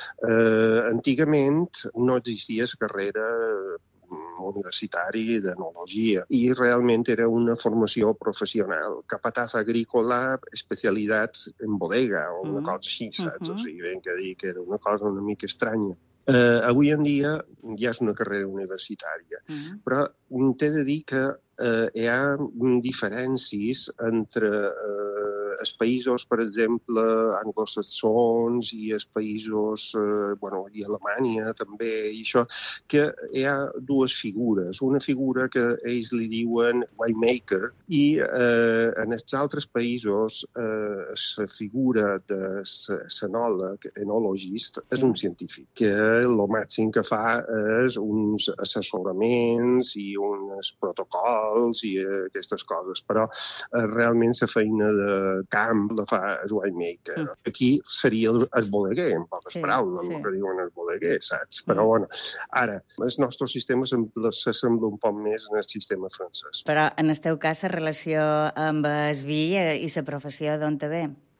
Antigament no existia la carrera universitari d'enologia i realment era una formació professional. Capataz agrícola, especialitat en bodega o una cosa així, saps? O sigui, ben que dir que era una cosa una mica estranya. Avui en dia ja és una carrera universitària, però t'he de dir que hi ha diferències entre els països, per exemple, anglosaxons i els països, i Alemanya també, i això, que hi ha dues figures. Una figura que ells li diuen winemaker i en els altres països la figura de l'enòleg, enologist, és un científic, que el màxim que fa és uns assessoraments i uns protocols i aquestes coses, però realment la feina de camp la fa el winemaker. Aquí seria el bodeguer, en poques paraules, el que diuen el bodeguer, saps? Però, ara, el nostre sistema s'assembla un poc més en el sistema francès. Però, en el teu cas, la relació amb el vi i la professió d'on te ve?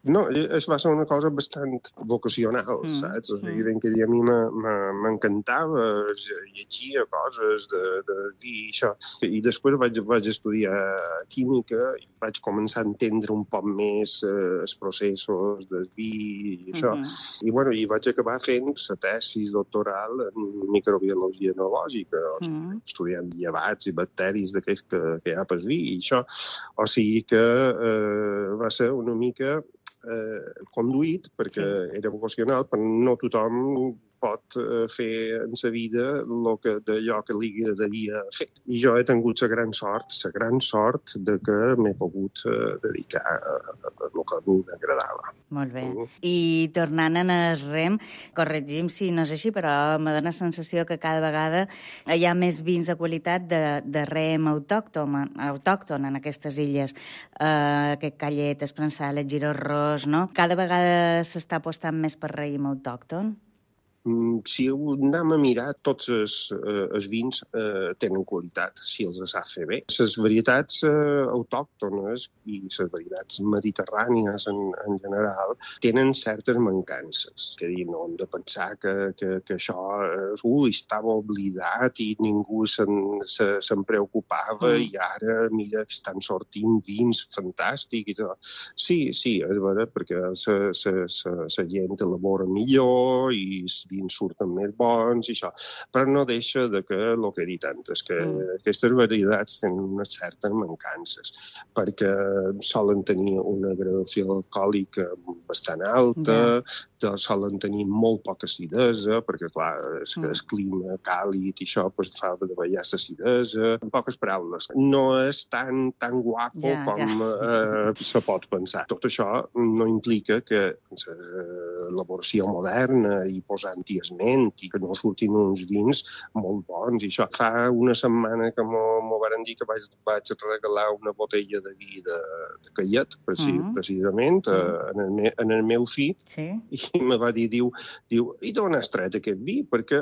No, va ser una cosa bastant vocacional, saps? O sigui, ben que a mi m'encantava llegir coses de vi i això. I després vaig estudiar química i vaig començar a entendre un poc més els processos del vi i això. I vaig acabar fent la tesi doctoral en microbiologia enològica, estudiant llevats i bacteris d'aquells que hi ha pel vi i això. O sigui que va ser una mica conduït, perquè era vocacional, però no tothom pot fer en sa vida d'allò que li agradaria fer. I jo he tingut la gran sort de que m'he pogut dedicar a el que a mi m'agradava. Molt bé. I tornant el rem, corregim si no és així, però me dóna la sensació que cada vegada hi ha més vins de qualitat de rem autòcton en aquestes illes. Aquest Callet, Esprençal, el Giró-ros, no? Cada vegada s'està apostant més per raïm autòcton? Si anem a mirar, tots els vins tenen qualitat, si els sap fer bé. Les varietats autòctones i les varietats mediterrànies en general tenen certes mancances. Que dir, no hem de pensar que això estava oblidat i ningú se'n preocupava i ara, mira, que estan sortint vins fantàstics. Sí, és vera, perquè la gent elabora millor i dins surten més bons i això. Però no deixa de que el que he dit antes, que aquestes varietats tenen unes certes mancances, perquè solen tenir una gradació alcohòlica bastant alta, solen tenir molt poca acidesa, perquè, clar, el clima càlid i això fa davallar l'acidesa. En poques paraules, no és tan guapo com se pot pensar. Tot això no implica que l'elaboració moderna i posar antiesment i que no surtin uns vins molt bons. I això fa una setmana que m'ho varen dir que vaig regalar una botella de vi de Callet, precisament, en el meu fill, i me va dir, diu, i d'on has tret aquest vi? Perquè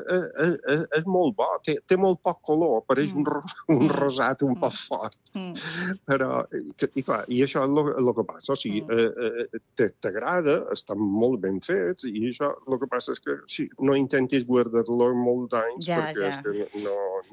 és molt bo, té molt poc color, pareix un rosat un poc fort. Però, i això és el que passa. O sigui, t'agrada, estan molt ben fets, i això el que passa és que no intentis guardar-lo molts anys perquè és que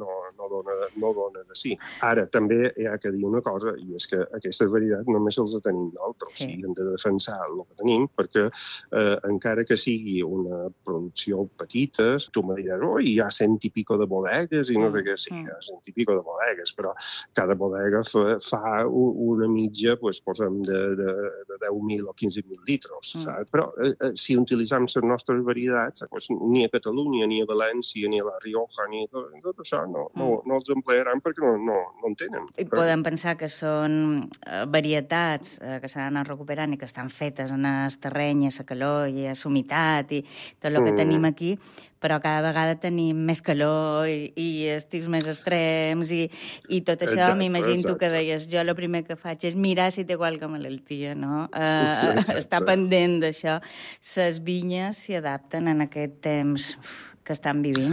no dona de sí. Ara, també hi ha que dir una cosa, i és que aquestes varietats només els tenim nosaltres. I hem de defensar el que tenim, perquè encara que sigui una producció petita, tu me diràs, hi ha 100 i pico de bodegues, i no sé què, sí, hi ha 100 i pico de bodegues, però cada bodega fa una mitja, posem, de 10.000 o 15.000 litres, saps? Però si utilitzem les nostres varietats, ni a Catalunya, ni a València, ni a La Rioja, ni tot això, no els emplearan perquè no en tenen. I podem pensar que són varietats que s'han anat recuperant i que estan fetes en el terreny, a la calor i a la humitat i tot el que tenim aquí, però cada vegada tenim més calor i estius més extrems i tot això, m'imagino que deies, jo el primer que faig és mirar si té qualque malaltia, no? Està pendent d'això. Les vinyes s'hi adapten en aquest temps que estan vivint?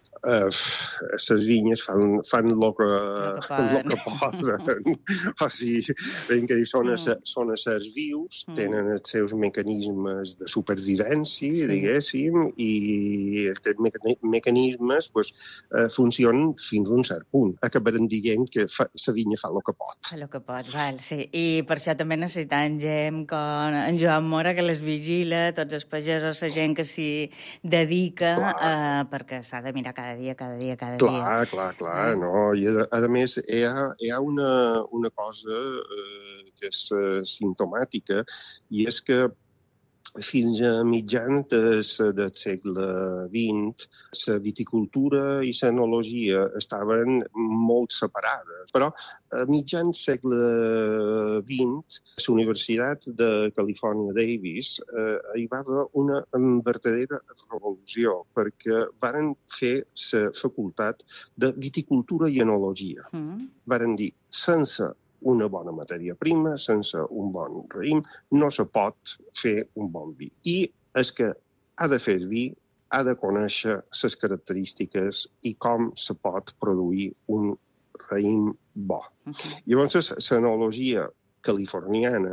Les vinyes fan el que poden. O sigui, ben que són éssers vius, tenen els seus mecanismes de supervivència, diguéssim, i aquests mecanismes funcionen fins a un cert punt. Acabarem dient que la vinya fa el que pot. Fa el que pot, val, sí. I per això també necessitem gent com en Joan Mora, que les vigila, tots els pagesos, la gent que s'hi dedica, perquè s'ha de mirar cada dia. Clar, no. I a més hi ha una cosa que és simptomàtica, i és que fins a mitjans del segle XX, la viticultura i l'enologia estaven molt separades. Però a mitjans segle XX, la Universitat de Califòrnia Davis hi va haver una verdadera revolució, perquè varen fer la facultat de viticultura i enologia. Varen dir, sense una bona matèria prima, sense un bon raïm, no se pot fer un bon vi. I el que ha de fer el vi ha de conèixer les característiques i com se pot produir un raïm bo. Llavors, l'enologia californiana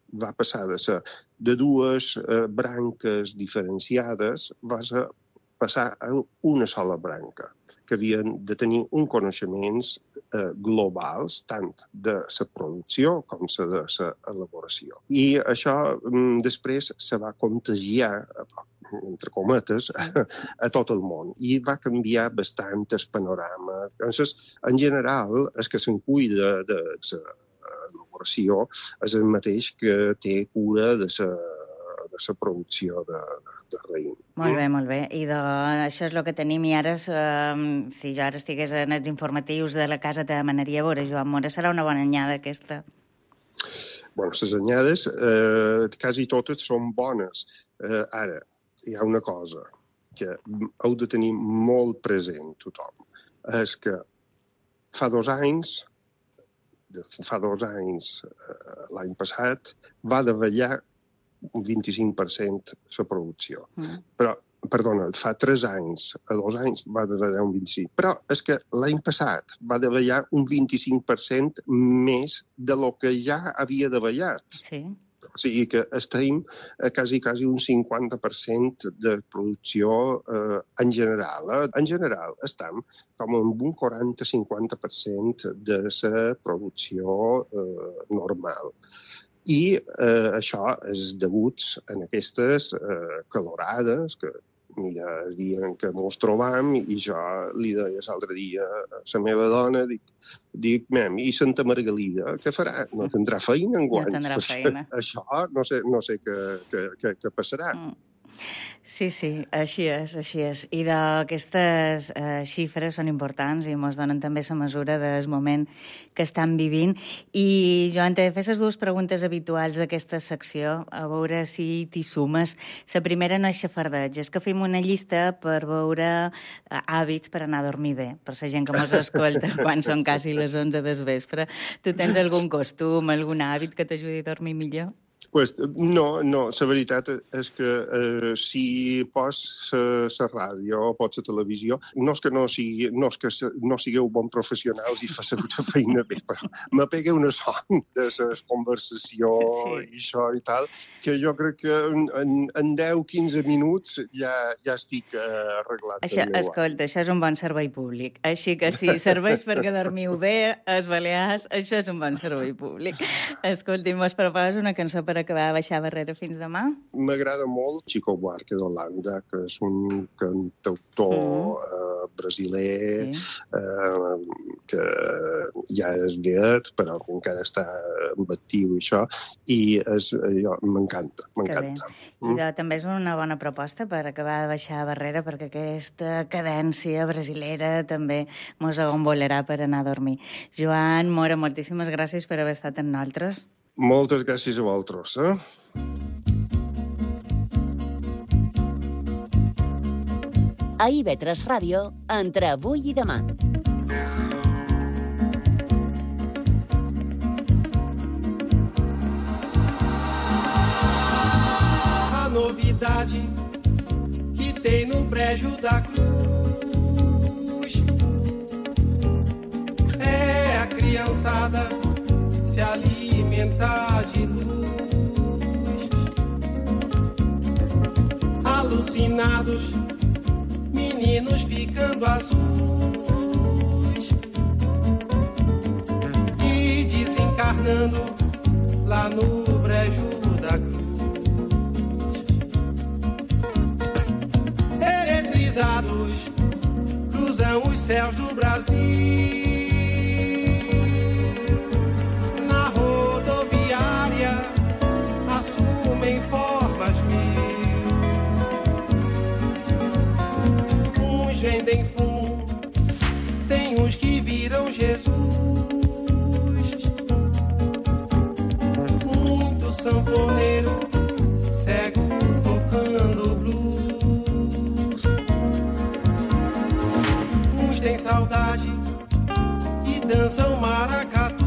va passar de ser de dues branques diferenciades, va passar a una sola branca, que havien de tenir un coneixements globals, tant de la producció com de l'elaboració. I això després se va contagiar, entre cometes, a tot el món. I va canviar bastant el panorama. Llavors, en general, el que se'n cuida de l'elaboració és el mateix que té cura de la producció de raïm. Molt bé. I això és el que tenim. I ara, si jo ara estigués en els informatius de la casa, te demanaria a veure, Joan Mora, serà una bona anyada aquesta? Bueno, les anyades quasi totes són bones. Ara, hi ha una cosa que heu de tenir molt present tothom. És que fa 2 anys, l'any passat, va davallar un 25% la producció. Però, perdona, fa 3 anys, a 2 anys va davallar un 25%. Però és que l'any passat va davallar un 25% més de lo que ja havia davallat. Sí. O sigui que estem a quasi un 50% de producció en general. En general estem com en un 40-50% de la producció normal. I això és degut a aquestes calorades que, mira, el dia en què ens trobam, i jo li deia l'altre dia a la meva dona, dic, i Santa Margalida, què farà? No tindrà feina enguany. No tindrà feina. Això no sé què passarà. Sí, així és. I d'aquestes xifres són importants i ens donen també la mesura del moment que estan vivint. I, Joan, t'he de fer les 2 preguntes habituals d'aquesta secció, a veure si t'hi sumes. La primera no és xafardeig, és que fem una llista per veure hàbits per anar a dormir bé, per la gent que mos escolta quan són quasi les 11 del vespre. Tu tens algun costum, algun hàbit que t'ajudi a dormir millor? Pues, no, la veritat és que si pots la ràdio o pots la televisió, no és que no sigueu bons professionals i faceu la feina bé, però me pega una son de la conversació i això i tal, que jo crec que en 10-15 minuts ja estic arreglat. Escolta, això és un bon servei públic. Així que si serveix perquè dormiu bé, els Balears, això és un bon servei públic. Escolti, mos prepares una cançó per acabar de baixar barrera fins demà? M'agrada molt Chico Buarque d'Holanda, que és un cantautor brasiler que ja és viet, però encara està actiu i això, i m'encanta. I també és una bona proposta per acabar de baixar barrera, perquè aquesta cadència brasilera també mos agombolarà per anar a dormir. Joan Mora, moltíssimes gràcies per haver estat amb nosaltres. Moltes gràcies a vosaltres. A IB3 Ràdio, entre avui i demà. A novidade que tem no brejo da cruz é a criançada se alimentar de luz. Alucinados, meninos ficando azuis e desencarnando lá no brejo da cruz. Eletrizados, cruzam os céus do Brasil. Assumem formas mil. Uns vendem fumo, tem uns que viram Jesus. Muito sanfoneiro, cego tocando blues. Uns têm saudade e dançam maracatu.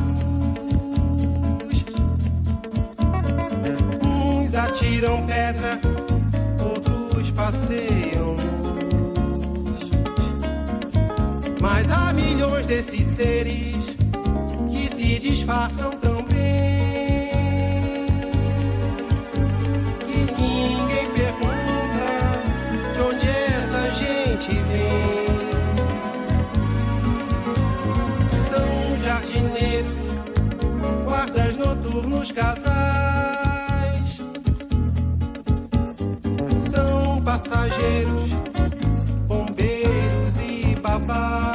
Atiram pedra, outros passeiam luz. Mas há milhões desses seres que se disfarçam tão bem. passageiros, bombeiros e babás.